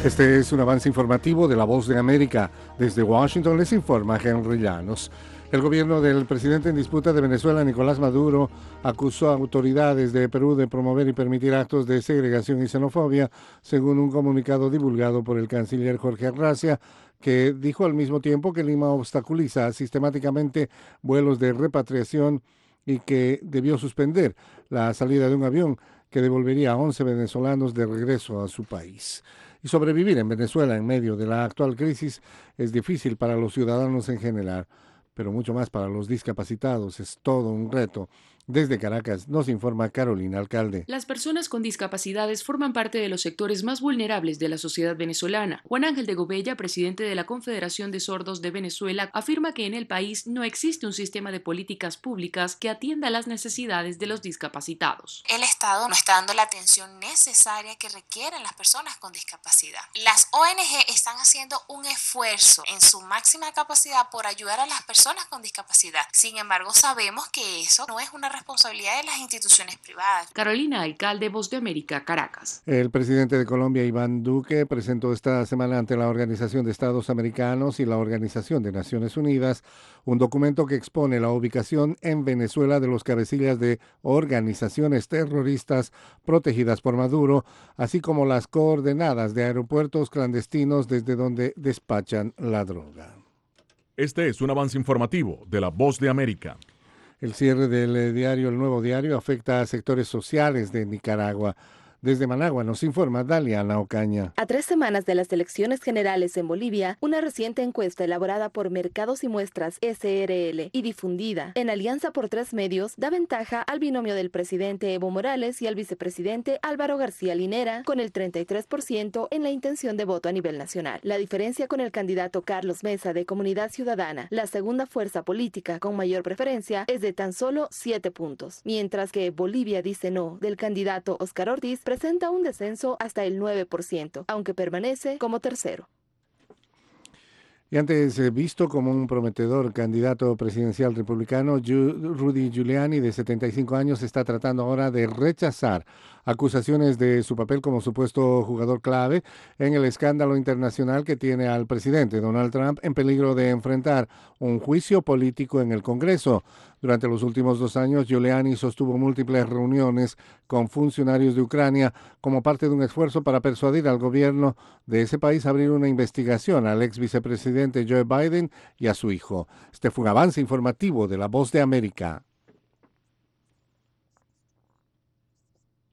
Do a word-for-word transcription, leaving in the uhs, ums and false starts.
Este es un avance informativo de La Voz de América. Desde Washington les informa Henry Llanos. El gobierno del presidente en disputa de Venezuela, Nicolás Maduro, acusó a autoridades de Perú de promover y permitir actos de segregación y xenofobia, según un comunicado divulgado por el canciller Jorge Arracia, que dijo al mismo tiempo que Lima obstaculiza sistemáticamente vuelos de repatriación y que debió suspender la salida de un avión que devolvería a once venezolanos de regreso a su país. Y sobrevivir en Venezuela en medio de la actual crisis es difícil para los ciudadanos en general, pero mucho más para los discapacitados. Es todo un reto. Desde Caracas nos informa Carolina Alcalde. Las personas con discapacidades forman parte de los sectores más vulnerables de la sociedad venezolana. Juan Ángel de Gobella, presidente de la Confederación de Sordos de Venezuela, afirma que en el país no existe un sistema de políticas públicas que atienda las necesidades de los discapacitados. El Estado no está dando la atención necesaria que requieren las personas con discapacidad. Las O N G están haciendo un esfuerzo en su máxima capacidad por ayudar a las personas con discapacidad. Sin embargo, sabemos que eso no es una responsabilidad de las instituciones privadas. Carolina Alcalde, Voz de América, Caracas. El presidente de Colombia, Iván Duque, presentó esta semana ante la Organización de Estados Americanos y la Organización de Naciones Unidas un documento que expone la ubicación en Venezuela de los cabecillas de organizaciones terroristas protegidas por Maduro, así como las coordenadas de aeropuertos clandestinos desde donde despachan la droga. Este es un avance informativo de La Voz de América. El cierre del diario El Nuevo Diario afecta a sectores sociales de Nicaragua. Desde Managua nos informa Daliana Ocaña. A tres semanas de las elecciones generales en Bolivia, una reciente encuesta elaborada por Mercados y Muestras S R L y difundida en alianza por tres medios da ventaja al binomio del presidente Evo Morales y al vicepresidente Álvaro García Linera, con el treinta y tres por ciento en la intención de voto a nivel nacional. La diferencia con el candidato Carlos Mesa de Comunidad Ciudadana, la segunda fuerza política con mayor preferencia, es de tan solo siete puntos, mientras que Bolivia dice no del candidato Óscar Ortiz presenta un descenso hasta el nueve por ciento, aunque permanece como tercero. Y antes visto como un prometedor candidato presidencial republicano, Rudy Giuliani, de setenta y cinco años, está tratando ahora de rechazar acusaciones de su papel como supuesto jugador clave en el escándalo internacional que tiene al presidente Donald Trump en peligro de enfrentar un juicio político en el Congreso. Durante los últimos dos años, Giuliani sostuvo múltiples reuniones con funcionarios de Ucrania como parte de un esfuerzo para persuadir al gobierno de ese país a abrir una investigación al ex vicepresidente Joe Biden y a su hijo. Este fue un avance informativo de La Voz de América.